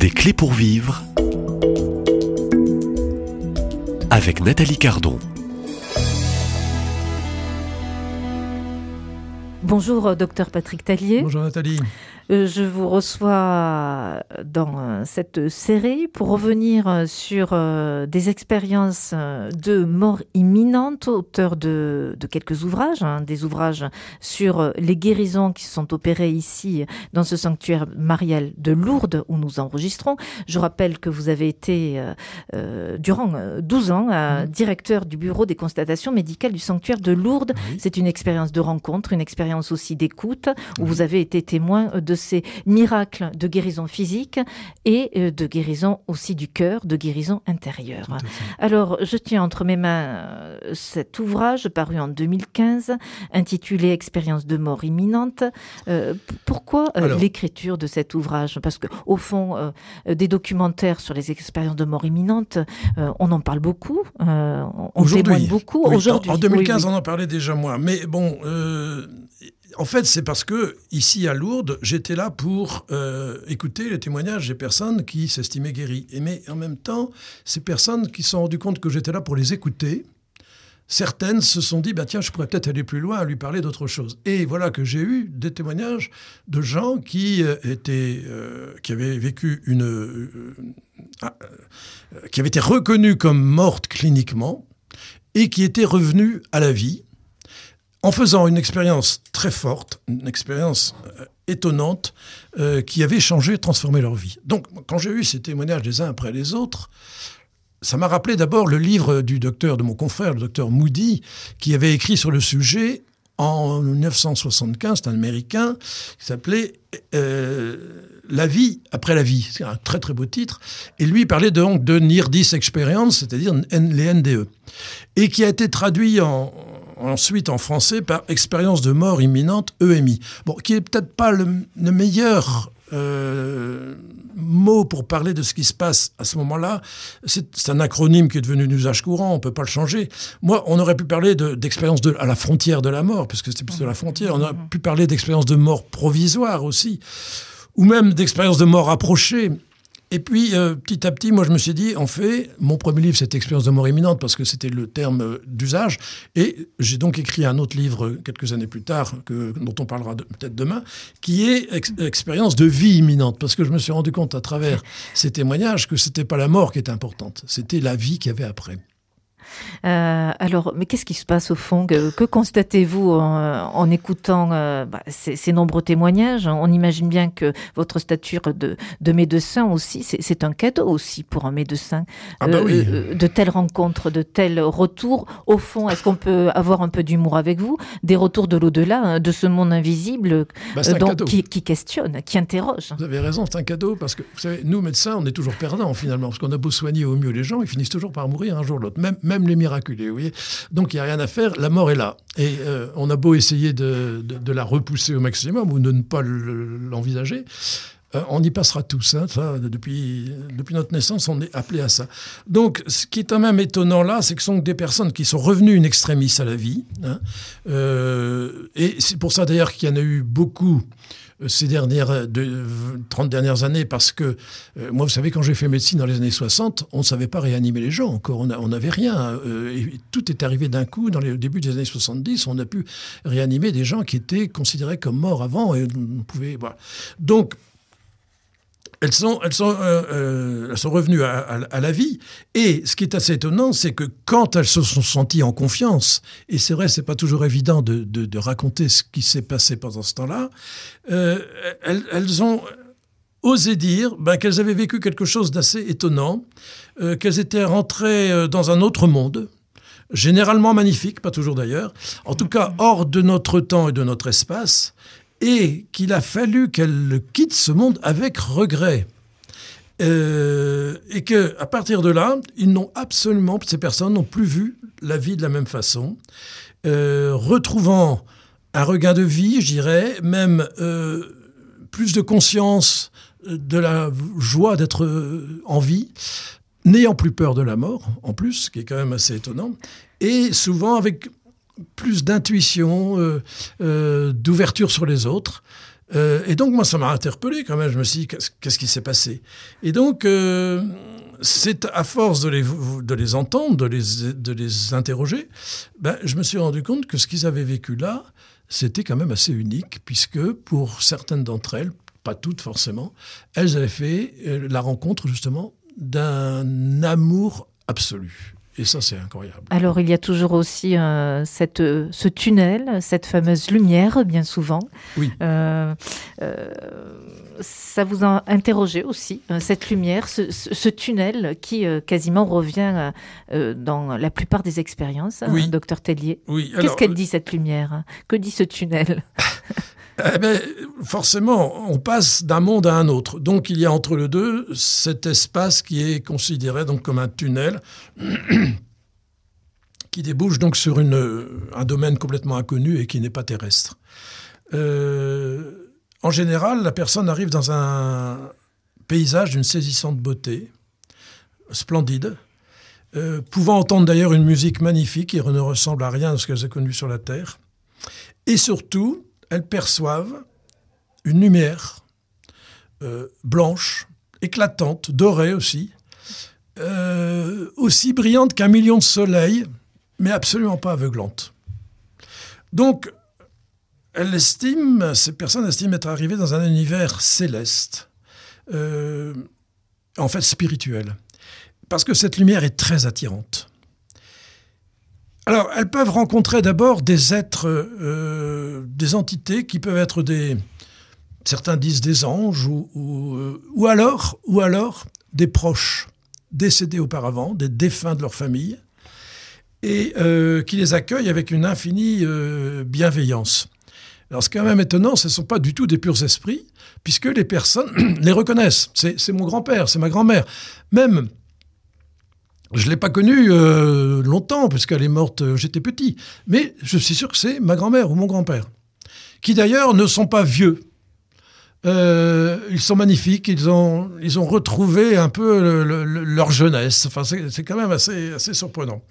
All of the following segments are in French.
Des clés pour vivre avec Nathalie Cardon. Bonjour, docteur Patrick Tallier. Bonjour Nathalie. Je vous reçois dans cette série pour revenir sur des expériences de mort imminente, auteur de quelques ouvrages, des ouvrages sur les guérisons qui sont opérées ici dans ce sanctuaire marial de Lourdes où nous enregistrons. Je rappelle que vous avez été durant 12 ans directeur du bureau des constatations médicales du sanctuaire de Lourdes. Oui. C'est une expérience de rencontre, une expérience aussi d'écoute où vous avez été témoin de ces miracles de guérison physique et de guérison aussi du cœur, de guérison intérieure. Alors, je tiens entre mes mains cet ouvrage paru en 2015, intitulé « Expérience de mort imminente ». Pourquoi l'écriture de cet ouvrage ? Parce qu'au fond, des documentaires sur les expériences de mort imminente, on en parle beaucoup, on témoigne beaucoup. Oui, aujourd'hui. En 2015, on en parlait déjà moins. Mais bon... En fait, c'est parce que, ici à Lourdes, j'étais là pour écouter les témoignages des personnes qui s'estimaient guéries. Mais en même temps, ces personnes qui se sont rendues compte que j'étais là pour les écouter, certaines se sont dit, tiens, je pourrais peut-être aller plus loin, à lui parler d'autre chose. Et voilà que j'ai eu des témoignages de gens qui avaient vécu qui avaient été reconnus comme mortes cliniquement et qui étaient revenus à la vie, en faisant une expérience très forte, une expérience étonnante, qui avait changé, transformé leur vie. Donc, quand j'ai eu ces témoignages les uns après les autres, ça m'a rappelé d'abord le livre de mon confrère, le docteur Moody, qui avait écrit sur le sujet en 1975, c'est un Américain, qui s'appelait La vie après la vie. C'est un très très beau titre. Et lui, il parlait donc de Near Death Experience, c'est-à-dire les NDE. Et qui a été traduit ensuite en français par expérience de mort imminente, EMI. Bon, qui est peut-être pas le meilleur mot pour parler de ce qui se passe à ce moment-là. C'est un acronyme qui est devenu d'usage courant, on peut pas le changer. Moi, on aurait pu parler d'expérience à la frontière de la mort, puisque c'était plutôt la frontière. On aurait pu parler d'expérience de mort provisoire aussi, ou même d'expérience de mort approchée. Et puis, petit à petit, moi, je me suis dit, mon premier livre, c'était Expérience de mort imminente, parce que c'était le terme d'usage. Et j'ai donc écrit un autre livre, quelques années plus tard, dont on parlera peut-être demain, qui est Expérience de vie imminente. Parce que je me suis rendu compte, à travers ces témoignages, que c'était pas la mort qui était importante, c'était la vie qu'il y avait après. Alors, mais qu'est-ce qui se passe au fond ? Que constatez-vous en écoutant ces nombreux témoignages ? On imagine bien que votre stature de médecin aussi, c'est un cadeau aussi pour un médecin. Oui. De telles rencontres, de tels retours. Au fond, est-ce qu'on peut avoir un peu d'humour avec vous ? Des retours de l'au-delà, de ce monde invisible qui questionne, qui interroge. Vous avez raison, c'est un cadeau parce que, vous savez, nous, médecins, on est toujours perdants finalement. Parce qu'on a beau soigner au mieux les gens, ils finissent toujours par mourir un jour ou l'autre. Même les miraculés, vous voyez. Donc, il n'y a rien à faire, la mort est là. Et on a beau essayer de la repousser au maximum ou de ne pas l'envisager, on y passera tous. Ça, depuis notre naissance, on est appelé à ça. Donc, ce qui est quand même étonnant là, c'est que ce sont des personnes qui sont revenues in extremis à la vie. Et c'est pour ça d'ailleurs qu'il y en a eu beaucoup ces 30 dernières années, parce que moi, vous savez, quand j'ai fait médecine dans les années 60, on ne savait pas réanimer les gens encore, on n'avait rien. Et tout est arrivé d'un coup, dans le début des années 70, on a pu réanimer des gens qui étaient considérés comme morts avant, et on pouvait... Voilà. Donc, elles sont revenues à la vie. Et ce qui est assez étonnant, c'est que quand elles se sont senties en confiance, et c'est vrai, c'est pas toujours évident de raconter ce qui s'est passé pendant ce temps-là, elles ont osé dire qu'elles avaient vécu quelque chose d'assez étonnant, qu'elles étaient rentrées dans un autre monde, généralement magnifique, pas toujours d'ailleurs, en tout cas hors de notre temps et de notre espace, et qu'il a fallu qu'elle quitte ce monde avec regret. Et qu'à partir de là, ces personnes n'ont plus vu la vie de la même façon, retrouvant un regain de vie, je dirais, même plus de conscience de la joie d'être en vie, n'ayant plus peur de la mort, en plus, ce qui est quand même assez étonnant, et souvent avec plus d'intuition, d'ouverture sur les autres. Et donc, moi, ça m'a interpellé quand même. Je me suis dit, qu'est-ce qui s'est passé? Et donc, c'est à force de les entendre, de les interroger, je me suis rendu compte que ce qu'ils avaient vécu là, c'était quand même assez unique, puisque pour certaines d'entre elles, pas toutes forcément, elles avaient fait la rencontre justement d'un amour absolu. Et ça, c'est incroyable. Alors, il y a toujours aussi ce tunnel, cette fameuse lumière, bien souvent. Oui. Ça vous a interrogé aussi, cette lumière, ce tunnel qui quasiment revient dans la plupart des expériences, oui. Docteur Tellier. Oui. Qu'est-ce qu'elle dit, cette lumière? Que dit ce tunnel? Forcément, on passe d'un monde à un autre. Donc, il y a entre les deux cet espace qui est considéré donc comme un tunnel qui débouche donc sur un domaine complètement inconnu et qui n'est pas terrestre. En général, la personne arrive dans un paysage d'une saisissante beauté, splendide, pouvant entendre d'ailleurs une musique magnifique qui ne ressemble à rien de ce qu'elles ont connu sur la Terre. Et surtout, elles perçoivent une lumière blanche, éclatante, dorée aussi brillante qu'un million de soleils, mais absolument pas aveuglante. Donc, ces personnes estiment être arrivées dans un univers céleste, en fait spirituel, parce que cette lumière est très attirante. Alors, elles peuvent rencontrer d'abord des êtres, des entités qui peuvent être certains disent des anges, ou alors des proches décédés auparavant, des défunts de leur famille, et qui les accueillent avec une infinie bienveillance. Alors, ce qui est quand même étonnant, ce ne sont pas du tout des purs esprits, puisque les personnes les reconnaissent. C'est mon grand-père, c'est ma grand-mère. Même... Je ne l'ai pas connue longtemps, puisqu'elle est morte, j'étais petit. Mais je suis sûr que c'est ma grand-mère ou mon grand-père, qui d'ailleurs ne sont pas vieux. Ils sont magnifiques, ils ont retrouvé un peu leur jeunesse. Enfin, c'est quand même assez surprenant.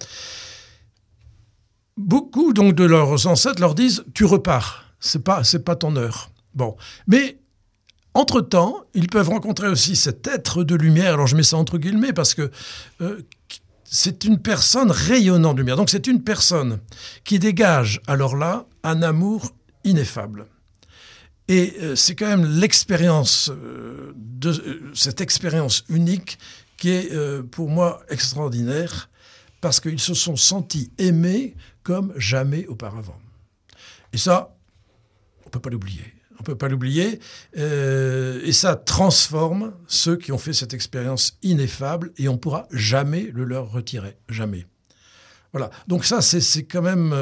Beaucoup donc de leurs ancêtres leur disent « tu repars, c'est pas ton heure ». Bon, mais... Entre-temps, ils peuvent rencontrer aussi cet être de lumière. Alors, je mets ça entre guillemets parce que c'est une personne rayonnant de lumière. Donc, c'est une personne qui dégage, alors là, un amour ineffable. Et c'est quand même l'expérience, cette expérience unique qui est, pour moi, extraordinaire parce qu'ils se sont sentis aimés comme jamais auparavant. Et ça, on ne peut pas l'oublier. On ne peut pas l'oublier. Et ça transforme ceux qui ont fait cette expérience ineffable et on ne pourra jamais le leur retirer. Jamais. Voilà. Donc ça, c'est quand même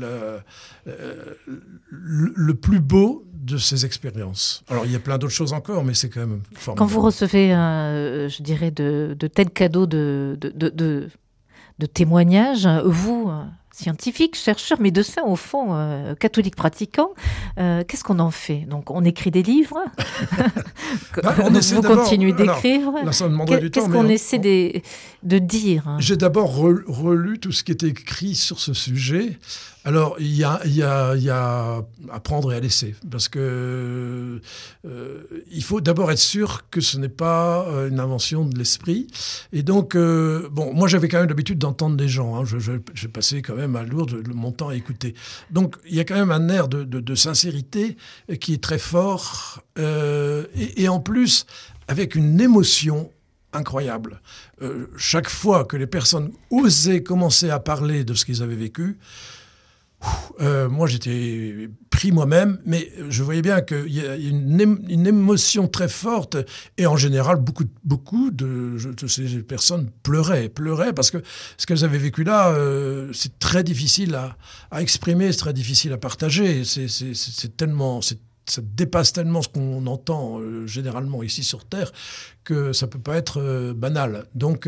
le plus beau de ces expériences. Alors, il y a plein d'autres choses encore, mais c'est quand même formidable. Quand vous recevez, je dirais, de tels cadeaux de témoignages, vous... scientifique, chercheur, médecin au fond, catholique pratiquant. Qu'est-ce qu'on en fait? Donc, on écrit des livres. Vous continuez d'écrire. Qu'est-ce qu'on essaie de dire? J'ai d'abord relu tout ce qui était écrit sur ce sujet. Alors, il y a à prendre et à laisser. Parce que il faut d'abord être sûr que ce n'est pas une invention de l'esprit. Et donc, moi, j'avais quand même l'habitude d'entendre des gens. Hein. Je passais quand même à Lourdes mon temps à écouter. Donc, il y a quand même un air de sincérité qui est très fort. Et en plus, avec une émotion incroyable. Chaque fois que les personnes osaient commencer à parler de ce qu'ils avaient vécu, moi, j'étais pris moi-même, mais je voyais bien qu'il y a une émotion très forte. Et en général, beaucoup de ces personnes pleuraient parce que ce qu'elles avaient vécu là, c'est très difficile à exprimer, c'est très difficile à partager. C'est tellement... Ça dépasse tellement ce qu'on entend généralement ici sur Terre que ça ne peut pas être banal. Donc,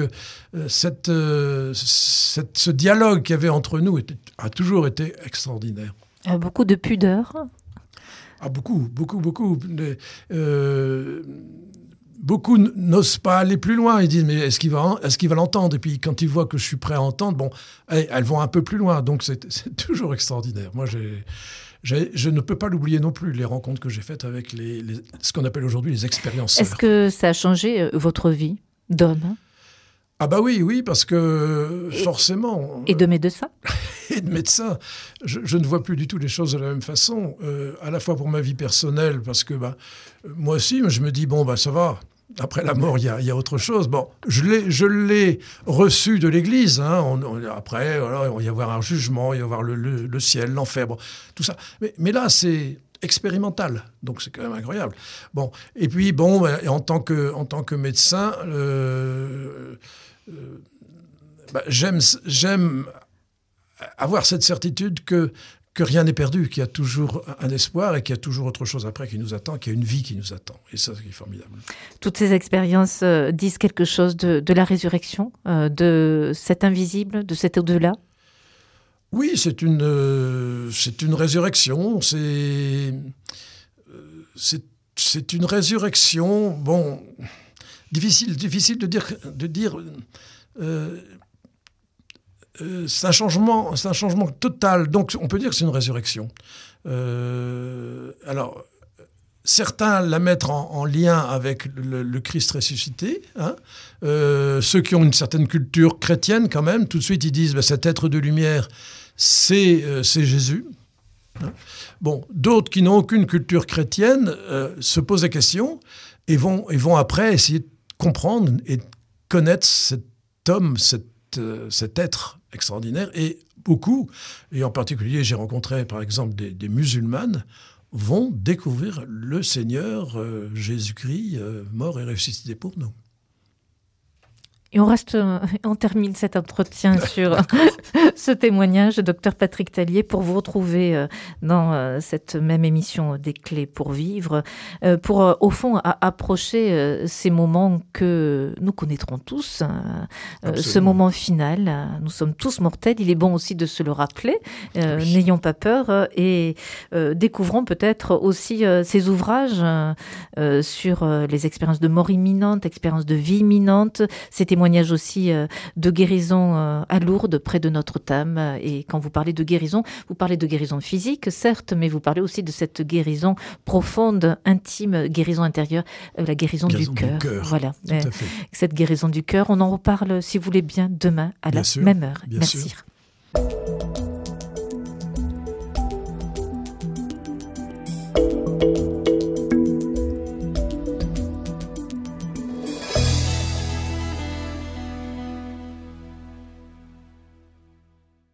ce dialogue qu'il y avait entre nous a toujours été extraordinaire. Beaucoup de pudeur. Beaucoup. Beaucoup n'osent pas aller plus loin. Ils disent, mais est-ce qu'il va l'entendre? Et puis, quand ils voient que je suis prêt à entendre, elles vont un peu plus loin. Donc, c'est toujours extraordinaire. Moi, je ne peux pas l'oublier non plus, les rencontres que j'ai faites avec ce qu'on appelle aujourd'hui les expérienceurs. Est-ce que ça a changé votre vie d'homme? Ah bah oui, parce que forcément... Et de médecin? Et de médecin. Je ne vois plus du tout les choses de la même façon, à la fois pour ma vie personnelle, parce que moi aussi, je me dis, ça va, après la mort, il y a autre chose. Bon, je l'ai reçu de l'Église. Hein. Après, voilà, il va y avoir un jugement, il va y avoir le ciel, l'enfer, tout ça. Mais là, c'est expérimental, donc c'est quand même incroyable. Bon, et puis en tant que médecin, j'aime avoir cette certitude que rien n'est perdu, qu'il y a toujours un espoir et qu'il y a toujours autre chose après qui nous attend, qu'il y a une vie qui nous attend. Et ça, c'est formidable. Toutes ces expériences disent quelque chose de la résurrection, de cet invisible, de cet au-delà? Oui, c'est une résurrection. C'est une résurrection. Bon, difficile de dire. C'est un changement total. Donc, on peut dire que c'est une résurrection. Alors, certains la mettent en lien avec le Christ ressuscité. Hein. Ceux qui ont une certaine culture chrétienne, quand même, tout de suite, ils disent cet être de lumière, c'est Jésus. Hein. Bon, d'autres qui n'ont aucune culture chrétienne se posent des questions et vont après essayer de comprendre et de connaître cet homme, cet être extraordinaire. Et beaucoup, et en particulier, j'ai rencontré par exemple des musulmanes, vont découvrir le Seigneur Jésus-Christ, mort et ressuscité pour nous. Et on termine cet entretien sur ce témoignage de Dr Patrick Tellier pour vous retrouver dans cette même émission des Clés pour vivre, pour au fond approcher ces moments que nous connaîtrons tous, ce moment final. Nous sommes tous mortels, il est bon aussi de se le rappeler, n'ayons pas peur et découvrons peut-être aussi ces ouvrages sur les expériences de mort imminente, expériences de vie imminente, ces témoignages aussi de guérison à Lourdes, près de Notre-Dame. Et quand vous parlez de guérison physique, certes, mais vous parlez aussi de cette guérison profonde, intime, guérison intérieure, la guérison du cœur. Voilà, cette guérison du cœur. On en reparle, si vous voulez bien, demain à la même heure. Merci. Sûr.